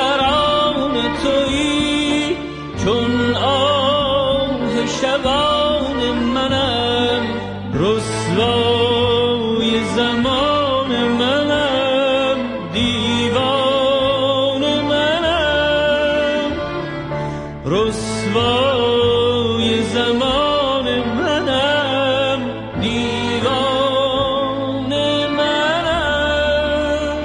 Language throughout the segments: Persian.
ترانه تویی، چون آه شبان منم، رسوای زمان منم، دیوان منم، رسوای زمان منم، دیوان منم.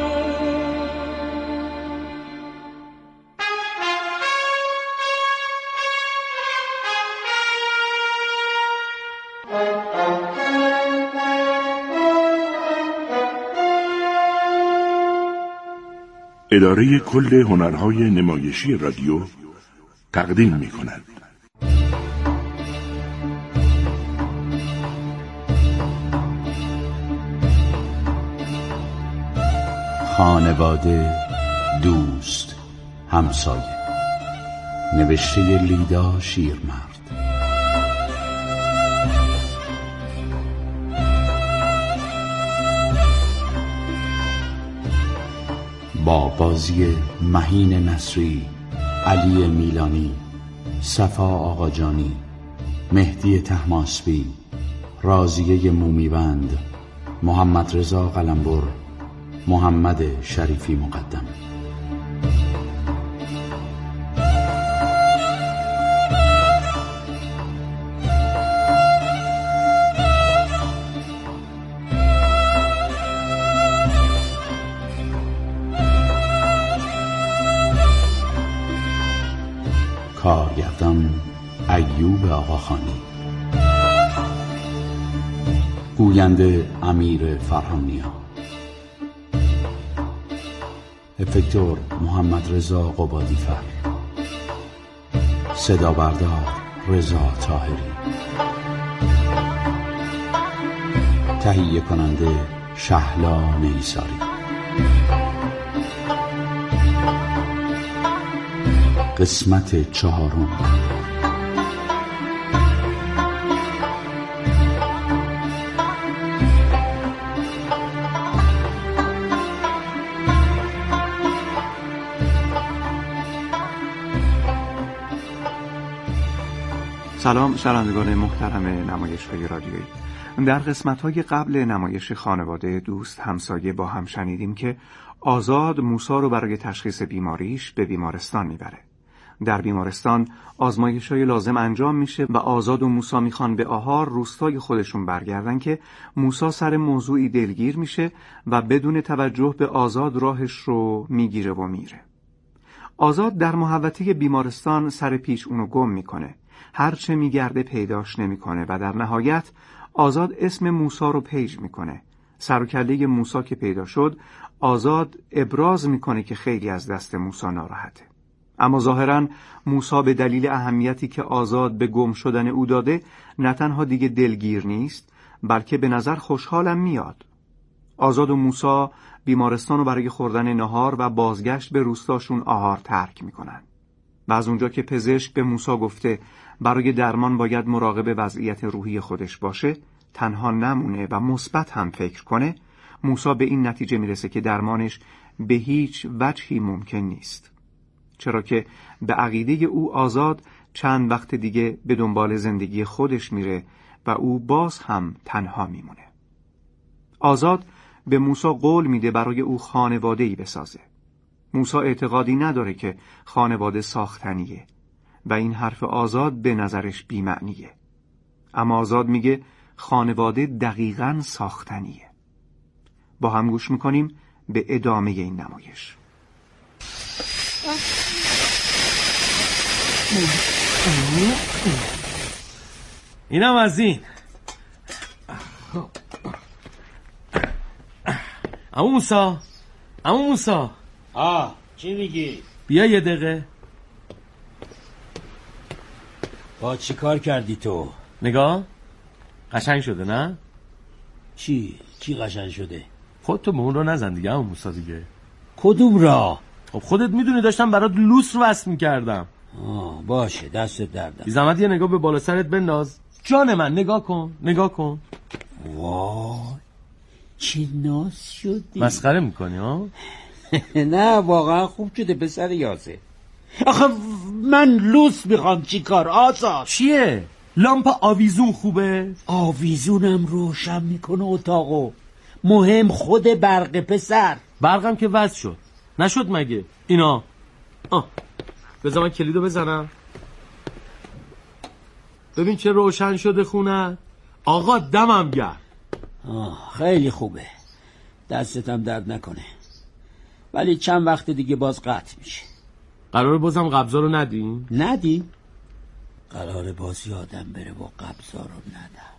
اداره کل هنرهای نمایشی رادیو تقدیم می‌کند. خانواده، دوست، همسایه. نوشته لیدا شیرمرد. با بازی مهین نصری، علی میلانی، صفا آقاجانی، مهدی طهماسبی، راضیه مومیوند، محمد رضا قلمبر، محمد شریفی مقدم. کارگردان ایوب آقاخانی. گوینده امیر فرهانیا. افکتور محمد رضا قبادیفر. صدا بردار رضا طاهری. تهیه کننده شهلا نیساری. قسمت 4. سلام شنوندگان محترم نمایش‌های رادیویی. در قسمت‌های قبل نمایش خانواده، دوست، همسایه با هم شنیدیم که آزاد موسی رو برای تشخیص بیماریش به بیمارستان میبره. در بیمارستان آزمایش‌های لازم انجام میشه و آزاد و موسی میخوان به آهار روستای خودشون برگردن که موسی سر موضوعی دلگیر میشه و بدون توجه به آزاد راهش رو میگیره و میره. آزاد در محوطه بیمارستان سر پیش اونو گم میکنه. هرچه میگرده پیداش نمیکنه و در نهایت آزاد اسم موسی رو پیج میکنه. سر و کله موسی که پیدا شد، آزاد ابراز میکنه که خیلی از دست موسی ناراحته. اما ظاهراً موسی به دلیل اهمیتی که آزاد به گم شدن او داده، نه تنها دیگه دلگیر نیست، بلکه به نظر خوشحالم میاد. آزاد و موسی بیمارستان رو برای خوردن نهار و بازگشت به روستاشون آهار ترک میکنن. و از اونجا که پزشک به موسی گفته برای درمان باید مراقب وضعیت روحی خودش باشه، تنها نمونه و مثبت هم فکر کنه، موسی به این نتیجه میرسه که درمانش به هیچ وجهی ممکن نیست. چرا که به عقیده او آزاد چند وقت دیگه به دنبال زندگی خودش میره و او باز هم تنها میمونه. آزاد به موسی قول میده برای او خانواده‌ای بسازه. موسی اعتقادی نداره که خانواده ساختنیه و این حرف آزاد به نظرش بی‌معنیه. اما آزاد میگه خانواده دقیقاً ساختنیه. با هم گوش میکنیم به ادامه این نمایش. اینم از این. عمو موسی چی میگی؟ بیا یه دقیقه. با چی کار کردی تو؟ نگاه قشنگ شده نه؟ چی قشنگ شده؟ خودتو به اون رو نزن دیگه عمو موسی دیگه. کدوم را؟ خب خودت میدونی داشتم برات لوس رو وصل میکردم. باشه دستت درد. بی زحمت یه نگاه به بالا سرت بنداز. جان من نگاه کن. وای چی ناز شدی. مسخره میکنی ها؟ نه واقعا خوب شده پسر یاسه. آخه من لوس میخوام چیکار آزاد؟ چیه؟ لامپ آویزون خوبه؟ آویزونم روشن میکنه اتاقو. مهم خود برق پسر. برقم که وصل شد. نشد مگه؟ اینا بذار من کلیدو بزنم. ببین چه روشن شده خونه. آقا دمم گرم. خیلی خوبه، دستتم درد نکنه. ولی چند وقت دیگه باز قطع میشه. قراره بازم قبضا رو ندیم؟ ندیم؟ قراره باز یادم بره و قبضا رو ندم.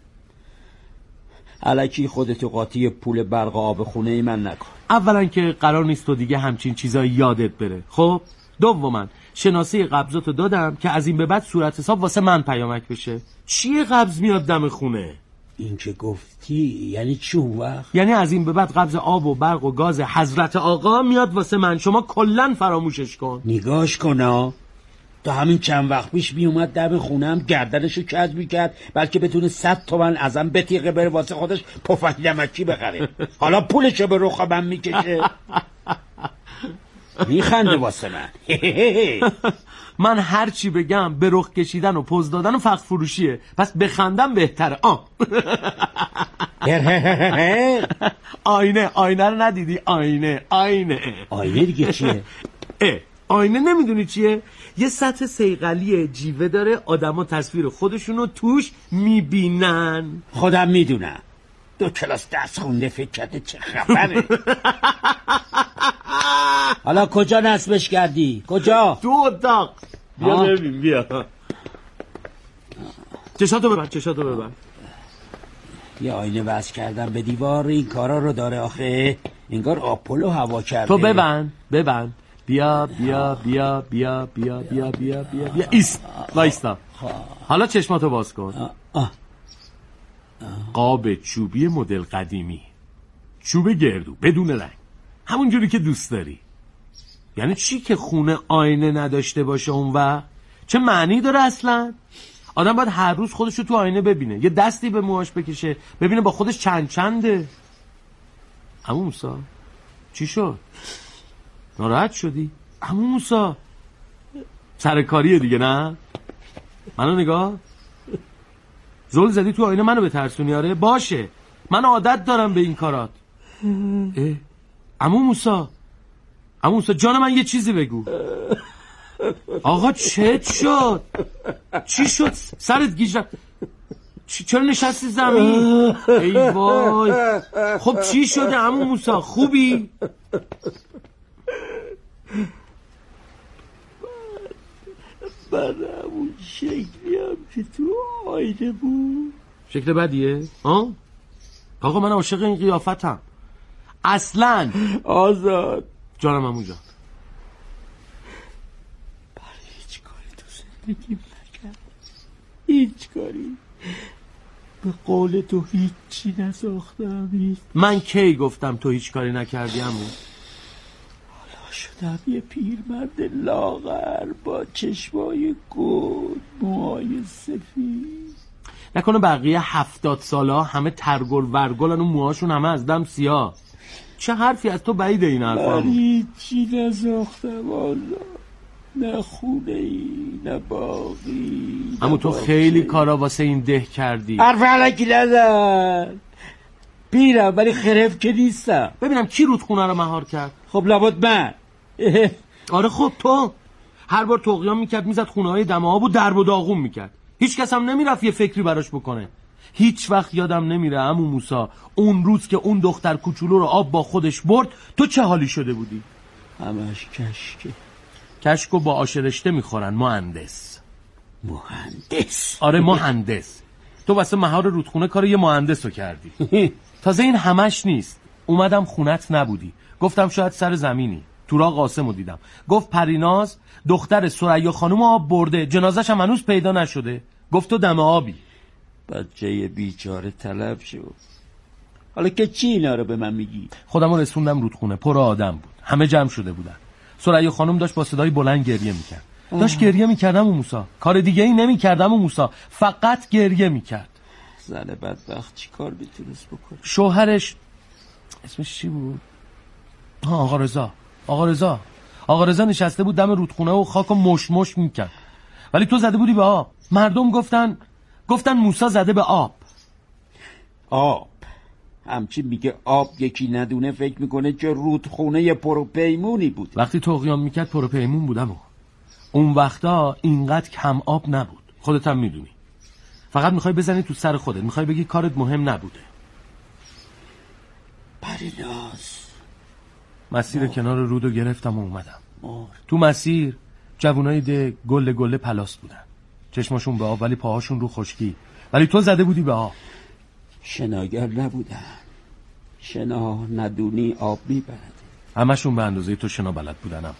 الکی خودتو قاطی پول برق و آب خونه ای من نکن. اولا که قرار نیست تو دیگه همچین چیزایی یادت بره. خب دوما شناسه قبضاتو دادم که از این به بعد صورت حساب واسه من پیامک بشه. چیه قبض میاد دم خونه؟ این که گفتی یعنی چی اون وقت؟ یعنی از این به بعد قبض آب و برق و گاز حضرت آقا میاد واسه من. شما کلن فراموشش کن. نگاش کن تا همین چند وقت پیش میومد دم خونم گردنشو کج میکرد بلکه بتونه 100 تومن ازم بتیقه بره واسه خودش پفک نمکی بخره. حالا پولشو به رخ من میکشه. میخنده واسه من. من هر چی بگم به رخ کشیدن و پوز دادن و فخر فروشیه، پس بخندم بهتره. آینه رو ندیدی؟ آینه دیگه چیه؟ آینه نمیدونی چیه؟ یه سطح صیقلی جیوه داره، آدما تصویر خودشونو توش میبینن. خودم میدونم، 2 کلاس درس خونده، فکر کرده چه خبره. حالا کجا نصبش کردی؟ کجا؟ تو اتاق. بیا ببین بیا. چشاتو ببر. یه آینه وصل کردم به دیوار، این کارا رو داره آخه. انگار آپولو هوا کرده. تو ببند. بیا ایست. وایستا. حالا چشماتو باز کن. قاب چوبی مدل قدیمی، چوب گردو بدون رنگ، همون جوری که دوست داری. یعنی چی که خونه آینه نداشته باشه اون وقت؟ چه معنی داره اصلا؟ آدم باید هر روز خودشو تو آینه ببینه، یه دستی به موهاش بکشه، ببینه با خودش چنده. عمو موسی چی شد؟ ناراحت شدی؟ عمو موسی سرکاریه دیگه نه؟ منو نگاه. زل زدی تو آینه منو بترسونی؟ آره باشه، من عادت دارم به این کارات. عمو موسی جان من یه چیزی بگو. آقا چه شد؟ چی شد؟ سرت گیج رفت؟ چرا نشستی زمین؟ ای وای. خب چی شده عمو موسی؟ خوبی؟ من همون شکلی هم که تو آینه بود. شکل بدیه؟ آقا من عاشق این قیافتم اصلا. آزاد جانم عمو جان. برای هیچ کاری تو زندگیم نکرد، هیچ کاری. به قول تو هیچی نساختم. من کی گفتم تو هیچ کاری نکردی عمو؟ حالا شدم یه پیرمرد لاغر با چشمای گود، موهای سفید. نکنه بقیه 70 ساله همه ترگل ورگلن و موهاشون همه از دم سیاه؟ چه حرفی از تو بعیده این حرفا؟ من هیچی نساختم آزاد، نه خونه ای نه باقی. اما تو خیلی کارا واسه این ده کردی. حرف علکی نزن. پیرم ولی خرف که نیستم. ببینم کی رودخونه رو مهار کرد؟ خب لابد من. آره خب تو هر بار طغیان میکرد میزد خونه های دمه ها و درب و داغون میکرد، هیچ کس هم نمیرفت یه فکری براش بکنه. هیچ وقت یادم نمیره عمو موسی اون روز که اون دختر کوچولو رو آب با خودش برد تو چه حالی شده بودی؟ همش کشکه. کشکو با آش رشته میخورن. مهندس. آره مهندس. تو واسه مهار رودخونه کار یه مهندس رو کردی. تازه این همش نیست. اومدم خونت نبودی، گفتم شاید سر زمینی. تورا قاسمو دیدم، گفت پریناز دختر ثریا خانم آب برده، جنازش هم هنوز پیدا نشده. گفت تو دم آبی. بچه بیچاره طلب شد. حالا که چی اینا رو به من میگی؟ خودمو رسوندم رودخونه، پر آدم بود، همه جمع شده بودن. ثریا خانم داشت با صدای بلند گریه میکرد. داشت گریه میکردم و موسی، کار دیگه ای نمیکردم و موسی، فقط گریه میکرد. زن بدبخت چی کار میتونست بکنه؟ شوهرش اسمش چی بود؟ آقا رضا. آقا رضا نشسته بود دم رودخونه و خاک و مش میکرد، ولی تو زده بودی به آب. مردم گفتن موسی زده به آب. همچی میگه آب یکی ندونه فکر میکنه که رودخونه پروپیمونی بود. وقتی طغیان میکرد پروپیمون بودم و اون وقتا اینقدر کم آب نبود، خودت هم میدونی. فقط میخوای بزنی تو سر خودت، میخوای بگی کارت مهم نبوده. پریناز مسیر کنار رودو گرفتم و اومدم. تو مسیر جوونای ده گله پلاس بودن، چشماشون به آب ولی پاهاشون رو خشکی، ولی تو زده بودی به آب. شناگر نبودن، شنا ندونی آب میبرده. همشون به اندازه تو شنا بلد بودنم.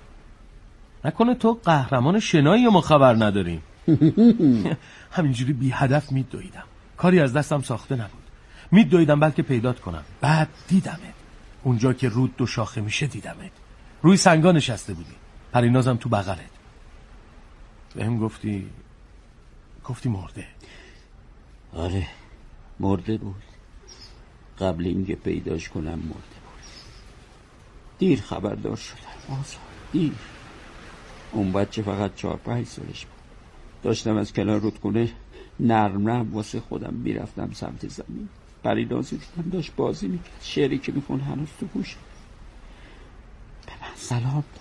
نکنه تو قهرمان شنایی ما خبر نداریم؟ همینجوری بی هدف میدویدم، کاری از دستم ساخته نبود. میدویدم بلکه پیدات کنم. بعد دیدمت اونجا که رود دو شاخه میشه، دیدمت روی سنگا نشسته بودی، پرینازم تو بغلت. بهم گفتی مرده. آره مرده بود. قبل اینکه پیداش کنم مرده بود. دیر خبردار شدم آزاد، دیر. اون بچه فقط 4-5 سالش بود. داشتم از کنار رودخونه نرم واسه خودم میرفتم سمت زمین. پرینازی دیدم داشت بازی میکرد، شعری که میخون هنوز تو گوشم. به من سلام داد،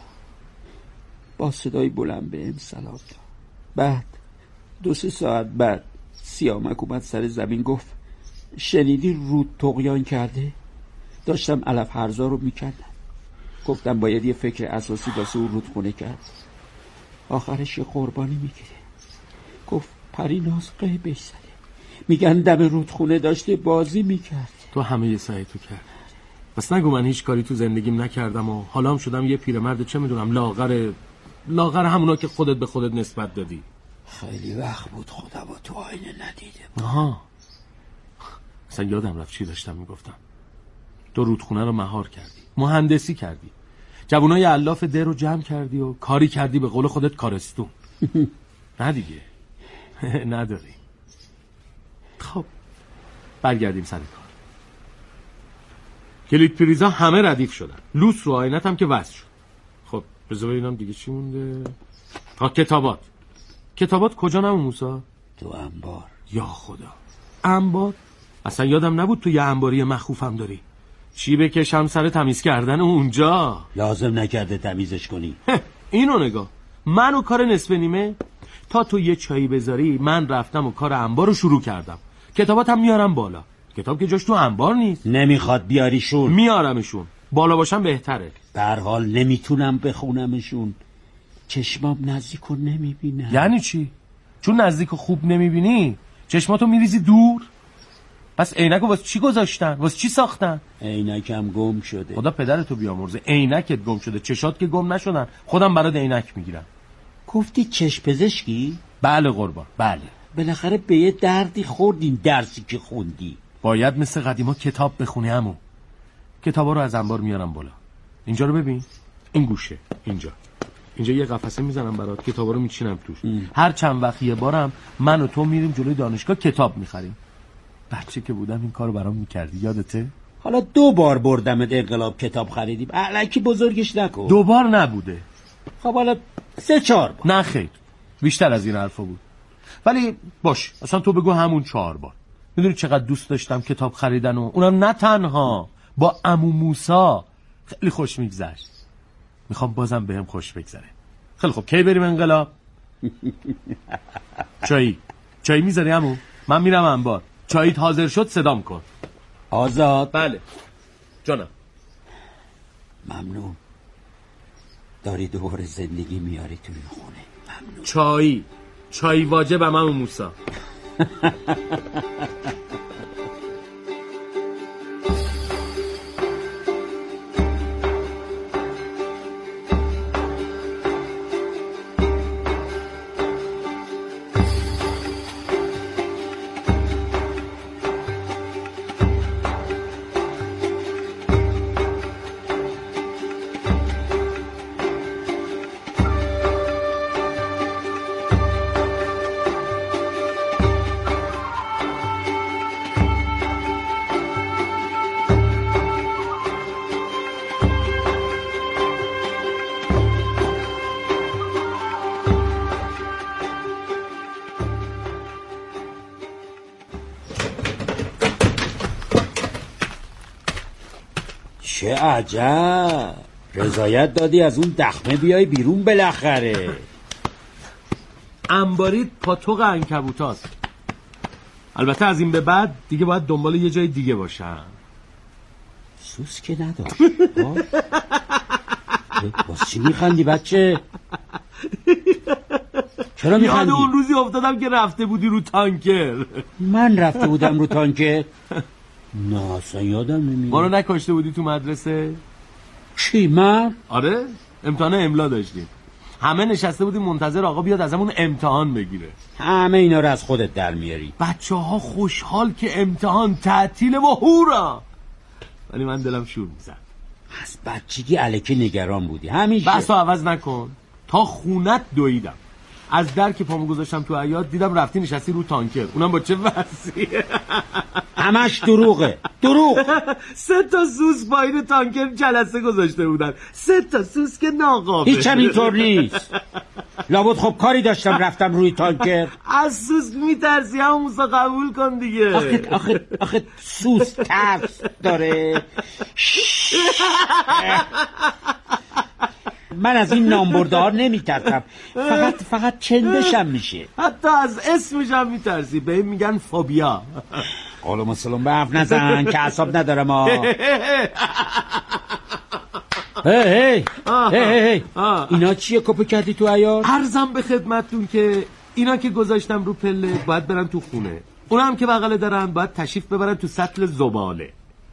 با صدای بلند بهم سلام داد. بعد 2-3 ساعت بعد سیامک اومد سر زمین گفت شنیدی رود طغیان کرده؟ داشتم علف هرزا رو میکردم. گفتم باید یه فکر اساسی واسه اون رودخونه کرد. آخرش یه قربانی میگیره. گفت پریناز قیبش زده، میگن دم رودخونه داشته بازی میکرد. تو همه یه سعی تو کرد. بس نگو من هیچ کاری تو زندگیم نکردم و حالا هم شدم یه پیرمرد چه میدونم لاغر همونا که خودت به خودت نسبت دادی. خیلی وقت بود خودم تو آینه ندیده بود. آها، اصلا یادم رفت چی داشتم میگفتم. تو رودخونه رو مهار کردی، مهندسی کردی، جوانای علاف ده رو جمع کردی و کاری کردی به قول خودت کارستون. نه دیگه نداری. خب برگردیم سر کار. کلید پریزا همه ردیف شدن، لوس رو آینت هم که وصل شد. خب بذار ببینم دیگه چی مونده. کتابات کجا نمون موسی؟ تو انبار. یا خدا، انبار؟ اصلا یادم نبود تو یه انباری مخوفم داری. چی بکشم سر تمیز کردن اونجا؟ لازم نکرده تمیزش کنی. اینو نگاه، منو کار نصف نیمه تا تو یه چایی بذاری من رفتم و کار انبار رو شروع کردم. کتاباتم میارم بالا. کتاب که جاش تو انبار نیست. نمیخواد بیاریشون. میارمشون، بالا باشم بهتره. به هر حال نمیتونم بخونمشون، چشمام نزدیکو نمیبینم. یعنی چی؟ چون نزدیکو خوب نمیبینی چشماتو میریزی دور؟ پس عینکو واسه چی گذاشتن؟ واسه چی ساختن؟ عینکم گم شده. خدا پدرتو بیامرزه، عینکت گم شده، چشات که گم نشدن. خودم برات عینک میگیرم. گفتی چشم پزشکی؟ بله قربان، بله. بالاخره به یه دردی خوردین درسی که خوندی. باید مثل قدیما کتاب بخونی عمو. کتابا رو از انبار میارم بالا. اینجا رو ببین، این گوشه، اینجا یه قفسه میزنم برات، کتابا رو میچینم توش. هر چند وقت یه بارم من و تو میریم جلوی دانشگاه کتاب میخریم. بچه که بودم این کارو برام میکردی، یادته؟ حالا 2 بار بردمت انقلاب کتاب خریدیم، الکی بزرگش نکن. 2 بار نبوده. خب حالا 3-4 بار. نه خیر، بیشتر از این حرفا بود. ولی باش، اصلا تو بگو همون 4 بار. میدونی چقدر دوست داشتم کتاب خریدن و اونم نه تنها با عمو موسی. خیلی خوش میگذشت. میخوام بازم بهم خوش بگذره. خیلی خب کی بریم انقلاب؟ چایی میذاری عمو؟ من میرم انبار. چاییت حاضر شد صدام کن. آزاد. بله جانم. ممنون، داری دوباره زندگی میاری تو این خونه. ممنون. چای واجبم عمو موسی. چه عجب، رضایت دادی از اون دخمه بیای بیرون بالاخره. انباریت پاتوق عنکبوتاست. البته از این به بعد دیگه باید دنبال یه جای دیگه باشم. سوس که نداشت. باز چی میخندی بچه؟ چرا میخندی؟ یاد اون روزی افتادم که رفته بودی رو تانکر. من رفته بودم رو تانکر؟ نه اصلا یادم نمیاد. ما رو نکاشته بودی تو مدرسه؟ چی من؟ آره امتحان املا داشتیم، همه نشسته بودیم منتظر آقا بیاد ازمون امتحان بگیره. همه اینا رو از خودت در میاری. بچه ها خوشحال که امتحان تعطیله و هورا، ولی من دلم شور میزد. از بچگی الکی نگران بودی همیشه. بحثو عوض نکن. تا خونت دویدم، از در که پامو گذاشتم تو عیاد دیدم رفتی نشستی رو تانکر، اونم با چه وضعیه. همش دروغه، دروغ. 3 تا سوس پایین تانکر جلسه گذاشته بودن، 3 تا سوس که ناقابل. هیچ هم اینطور نیست. لابد خب کاری داشتم رفتم روی تانکر. از سوس میترسی هم موسا قبول کن دیگه. آخه سوس ترس داره. من از این نامبردار نمیترسم، فقط چندشم میشه. حتی از اسمش هم میترسی، به این میگن فوبیا. قول مسلم به حرف نزن که اعصاب ندارم. هی اینا چیه کپی کردی تو عیار؟ عرضم به خدمتتون که اینا که گذاشتم رو پله باید برن تو خونه، اونا هم که بغل دارن باید تشریف ببرن تو سطل زباله.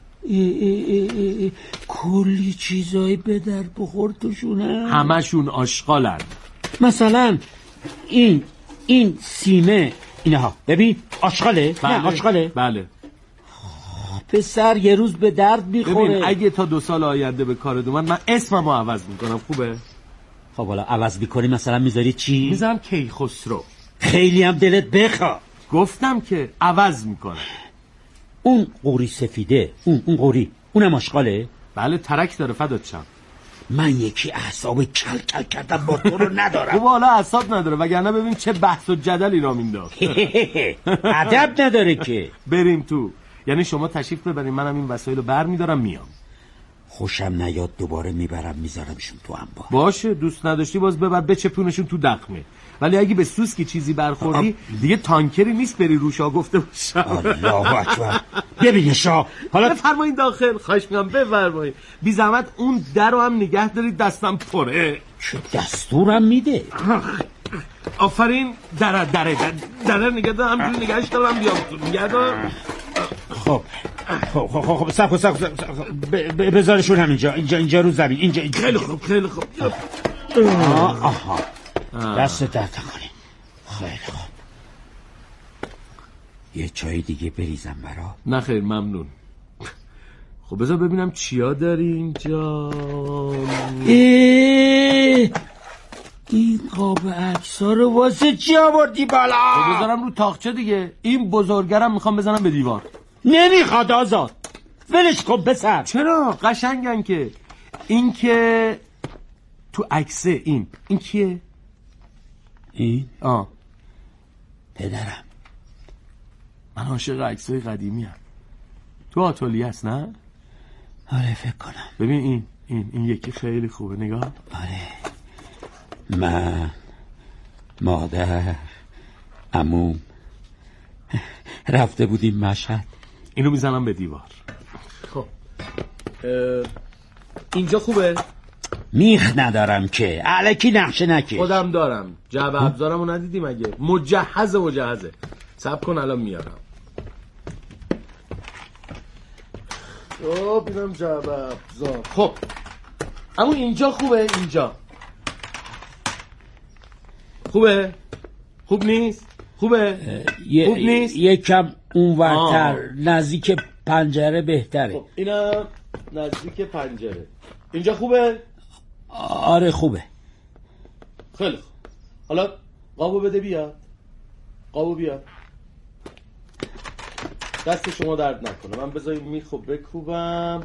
کلی چیزایی به در بخور توشونه. همشون آشغالن. مثلا این سیمه اینها ببین آشغاله. بله. نه آشغاله. بله. پسر یه روز به درد میخوره. ببین اگه تا 2 سال آینده به کار اومد من اسممو عوض میکنم. خوبه؟ خب حالا عوض میکنی مثلا میذاری چی؟ میذارم کیخسرو. خیلی هم دلت بخواد. گفتم که عوض میکنم. اون قوری سفیده، اون قوری اونم آشغاله؟ بله ترک داره فدات شم. من یکی اعصاب کل کردم با تو رو ندارم. خب حالا اعصاب نداره وگرنه ببین چه بحث و جدلی را مینداخت. ادب نداره که. بریم تو. یعنی شما تشریف ببرین منم این وسایل رو برمیدارم میام. خوشم نیاد دوباره میبرم میذارمشون تو انبار. باشه دوست نداشتی باز ببر بچپونشون تو دخمه، ولی اگه به سوسکی چیزی برخوردی دیگه تانکری نیست بری روشا گفته باشم. الله اکبر. ببینشا حالا بفرمایید داخل. خواهش میکنم بفرمایید. بی زحمت اون در رو هم نگه دارید دستم پره. چه دستورم میده؟ آفرین. در نگه دار همجوری نگهش دارم بیام تو نگه دار. خب سب بذارشون هم اینجا رو زمین. اینجا. خیلی خوب. آها دست درد کنی. خیلی خوب. یه چای دیگه بریزم برا؟ نه خیر ممنون. خب بذار ببینم چیا داری اینجا. این قاب عکس‌ها رو واسه چی آوردی بالا؟ بذارم رو تاقچه دیگه. این بزرگرم میخوام بزنم به دیوار. نمیخواد آزاد. ولش کن پسر. چرا؟ قشنگن که. این که تو عکسه این کیه؟ این؟ پدرم. من عاشق عکسای قدیمی ام. تو آتلیه است نه؟ آره فکر کنم. ببین این یکی خیلی خوبه نگاه. آره. من مادر عموم رفته بودیم مشهد. اینو میزنم به دیوار. خب اینجا خوبه؟ میخ ندارم که الکی نقشه نکش. خودم دارم. جعبه ابزارمو ندیدی مگه؟ مجهزه. صبر کن الان میارم. اینم جعبه ابزار. خب اما اینجا خوبه؟ اینجا خوبه؟ خوب نیست؟ خوبه؟ خوب نیست؟ یکم اونورتر نزدیک پنجره بهتره. خب اینم نزدیک پنجره. اینجا خوبه؟ آره خوبه. خیلی خوب. حالا قابو بده بیاد. قابو بیاد. دست شما درد نکنه. من بذارید میخو بکوبم.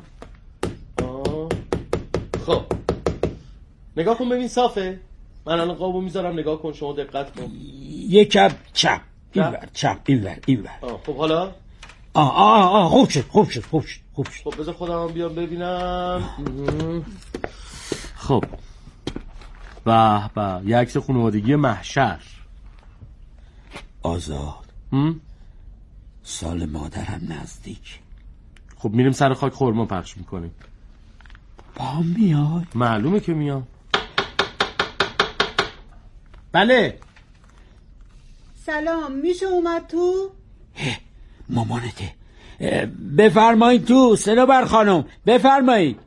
خب نگاه کن ببین صافه. من الان قابو میذارم نگاه کن شما دقت کن. یکم چپ اینور. خب حالا خوب شد. خب بذار خودم بیام ببینم. خب به یه عکس خانوادگی محشر. آزاد سال مادرم نزدیک. خب میریم سر خاک خورما پخش میکنیم. با میای؟ معلومه که میام. بله. سلام، میشه اومد تو؟ مامانته. بفرمایید تو صنوبر خانم، بفرمایید.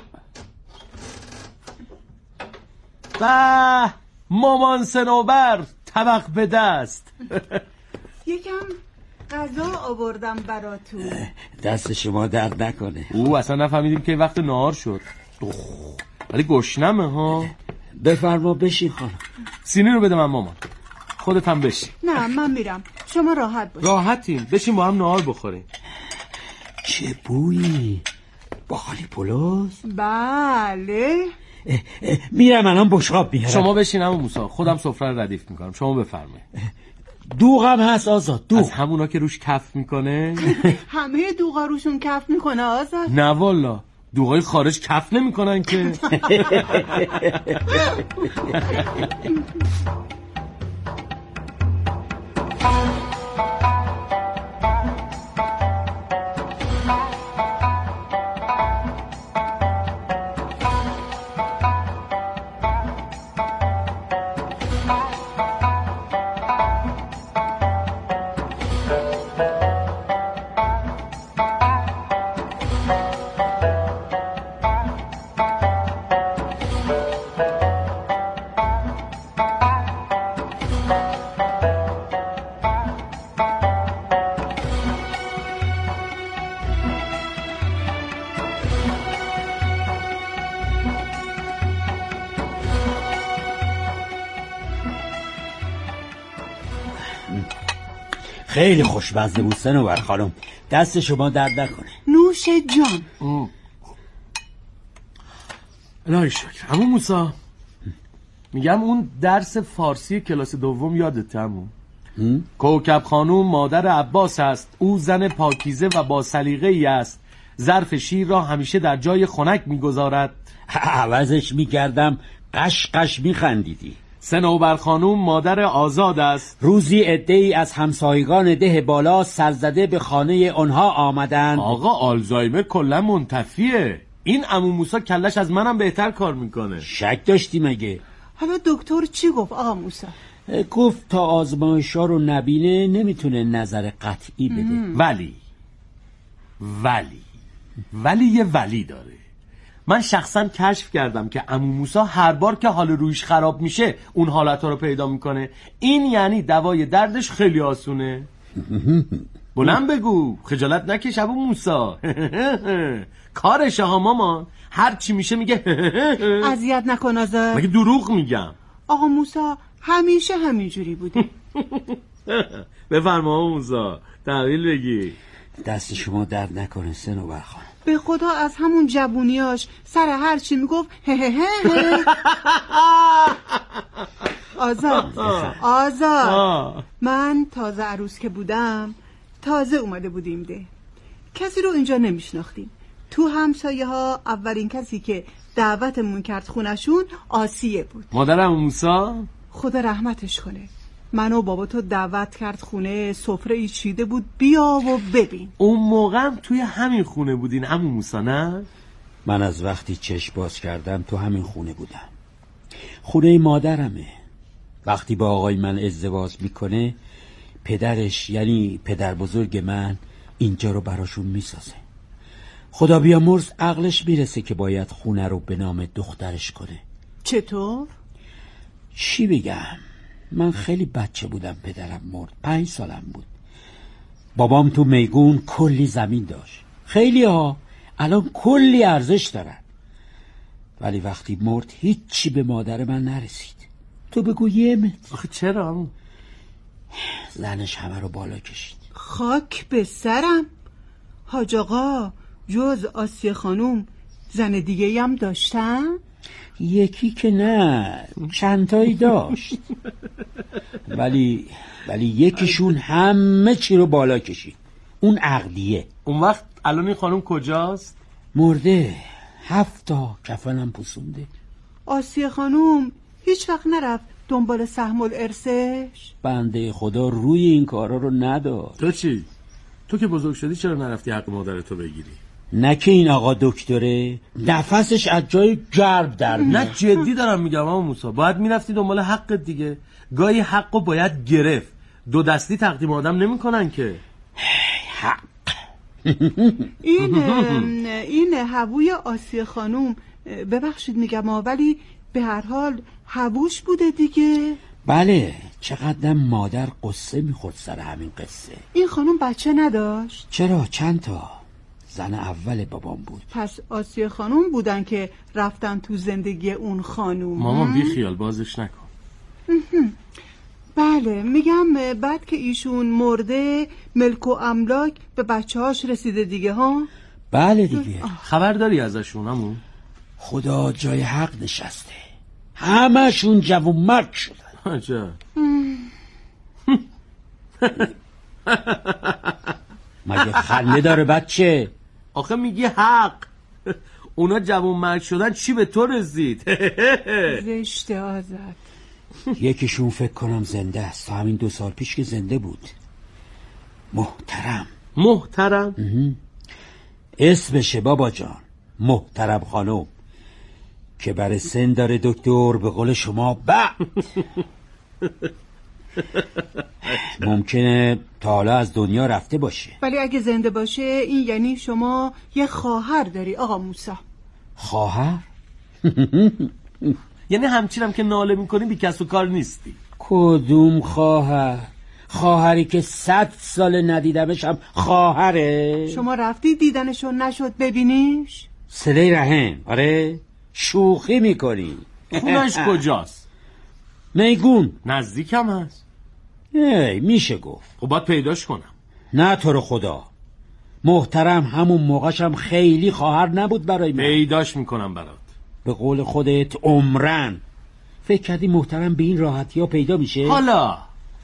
به مامان صنوبر، طبق به دست. یکم غذا آوردم براتون. دست شما درد نکنه. اصلا نفهمیدیم که وقت نهار شد. ولی گشنمه ها. بفرما بشین خانم. سینی رو بده من مامان. خودت هم بشین. نه من میرم، شما راحت باشید. راحتیم، بشین با هم نهار بخوریم. چه بویی؟ باقالی پلوز؟ بله. میرم الان بشقاب میارم. شما بشین عمو موسی، خودم سفره رو ردیف میکنم. شما بفرمایید. دوغم هست آزاد، دوغ. از همونا که روش کف میکنه؟ همه دوغا روشون کف میکنه آزاد؟ نه والا، دوغای خارج کف نمیکنن که. خیلی خوشمزه بود صنوبر خانم، دست شما درد نکنه. نوش جان. الهی شکر. عمو موسی، میگم اون درس فارسی کلاس دوم یادته عمو؟ کوکب خانوم مادر عباس است، او زن پاکیزه و با سلیقه ای است، ظرف شیر را همیشه در جای خنک میگذارد. عوضش میکردم قش میخندیدی. صنوبر خانوم مادر آزاد است، روزی عده‌ای از همسایگان ده بالا سرزده به خانه آنها آمدند. آقا آلزایمر کلا منتفیه. این عمو موسی کلش از منم بهتر کار میکنه. شک داشتی مگه؟ حالا دکتر چی گفت آقا موسی؟ گفت تا آزمایش‌ها رو نبینه نمیتونه نظر قطعی بده. ولی یه ولی داره. من شخصا کشف کردم که عمو موسی هر بار که حال رویش خراب میشه اون حالتها رو پیدا میکنه. این یعنی دوای دردش خیلی آسونه. بلند بگو، خجالت نکش عمو موسی. کارشه ها مامان، هر چی میشه میگه. اذیت نکن آزاد. مگه دروغ میگم؟ آقا موسی همیشه همینجوری بوده. بفرما عمو موسی، تحویل بگی. دست شما درد نکنه صنوبر خانم. به خدا از همون جوونیاش سر هر چی میگفت آزاد. من تازه عروس که بودم، تازه اومده بودیم ده، کسی رو اینجا نمیشناختیم. تو همسایه ها اولین کسی که دعوتمون کرد خونشون آسیه بود. مادرم موسی خدا رحمتش کنه. منو بابا تو دعوت کرد خونه، سفره ای چیده بود، بیا و ببین. اون موقع توی همین خونه بودین عمو موسی نه؟ من از وقتی چشم باز کردم تو همین خونه بودم. خونه مادرمه. وقتی با آقای من ازدواج میکنه، پدرش یعنی پدر بزرگ من اینجا رو براشون میسازه. خدا بیامرز عقلش میرسه که باید خونه رو به نام دخترش کنه. چطور؟ چی بگم؟ من خیلی بچه بودم پدرم مرد، 5 سالم بود. بابام تو میگون کلی زمین داشت، خیلی ها الان کلی ارزش دارن، ولی وقتی مرد هیچی به مادر من نرسید. تو بگو یه متر. آخه چرا؟ زنش همه رو بالا کشید. خاک به سرم. حاج آقا جز آسیه خانوم زن دیگه هم داشتن؟ یکی که نه، چند تایی داشت. ولی یکیشون همه چی رو بالا کشید. اون عقدیه. اون وقت الان این خانم کجاست؟ مرده. 7 تا کفنم پوسونده. آسیه خانوم هیچ وقت نرفت دنبال سهم الارثش؟ بنده خدا روی این کارا رو نداد. تو چی؟ تو که بزرگ شدی چرا نرفتی حق مادرتو بگیری؟ نه که این آقا دکتره نفسش از جای گرب در میاد. نه جدی دارم میگم آقا موسی، باید میرفتی دنبال حقت دیگه. گاهی حقو باید گرفت. 2 دستی تقدیم آدم نمیکنن که. حق. این هووی آسیه خانوم، ببخشید میگم ولی به هر حال هووش بوده دیگه. بله، چقدر مادر قصه میخورد سر همین قصه. این خانوم بچه نداشت؟ چرا؟ چند تا. زن اول بابام بود. پس آسیه خانوم بودن که رفتن تو زندگی اون خانوم. مامان بی خیال بازش نکن. بله میگم بعد که ایشون مرده ملک و املاک به بچه‌هاش رسیده دیگه ها؟ بله دیگه. خبر داری ازشون همون؟ خدا جای حق نشسته، همشون جوون مرد شدن. عجب. مگه خنده داره بچه؟ آخه میگی حق. اونا جوون مرد شدن چی به تو رسید؟ زشته آزاد. یکیشون فکر کنم زنده است، تا همین 2 سال پیش که زنده بود. محترم. محترم؟ اسمشه بابا جان، محترم خانم، که برای سن داره دکتر، به قول شما ممکنه تا حالا از دنیا رفته باشه. ولی اگه زنده باشه این یعنی شما یه خواهر داری آقا موسی. خواهر؟ یعنی همچینم که ناله میکنی بی کس و کار نیستی. کدوم خواهر؟ خواهری که 100 سال ندیدمش هم خواهره؟ شما رفتی دیدنشو نشد ببینیش؟ صله رحم. آره شوخی میکنی. خونش کجاست؟ میگون. نزدیکم هست. میشه گفت. خب باید پیداش کنم. نه تو رو خدا، محترم همون موقعشم خیلی خواهر نبود برای من. پیداش میکنم برات. به قول خودت عمرن. فکر کردی محترم به این راحتی ها پیدا میشه؟ حالا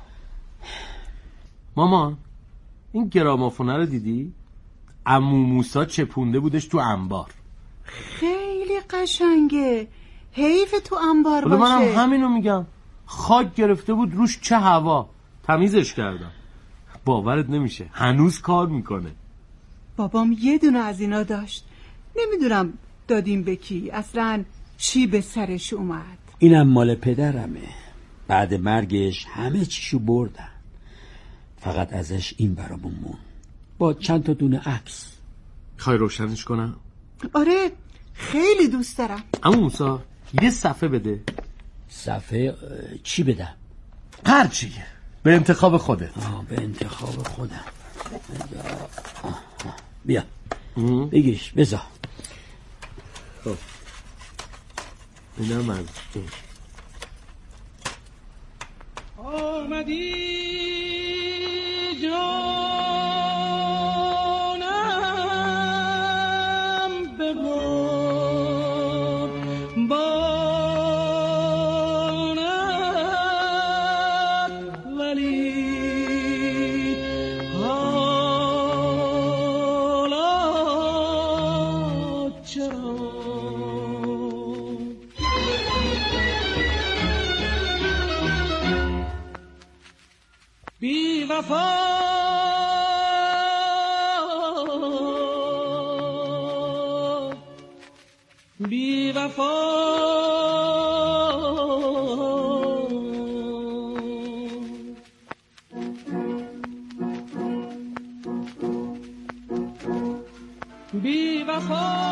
مامان این گرامافونه رو دیدی؟ عمو موسی چپونده بودش تو انبار. خیلی قشنگه، حیف تو انبار باشه. منم همینو میگم. خاک گرفته بود روش، چه هوا. تمیزش کردم. باورت نمیشه هنوز کار میکنه. بابام یه دونه از اینا داشت، نمیدونم دادیم به کی، اصلا چی به سرش اومد. اینم مال پدرمه، بعد مرگش همه چیشو بردن، فقط ازش این برامون مون با چند تا دونه عکس. خواهی روشنش کنم؟ آره خیلی دوست دارم. عمو موسی یه صفحه بده. صفحه چی بدم؟ هر چیه، به انتخاب خودت. به انتخاب خودم. بیا بگیرش بذار. خب اینم از آمدی جانم ببر بانم، ولی حالا چرا بی وفا بی وفا بی وفا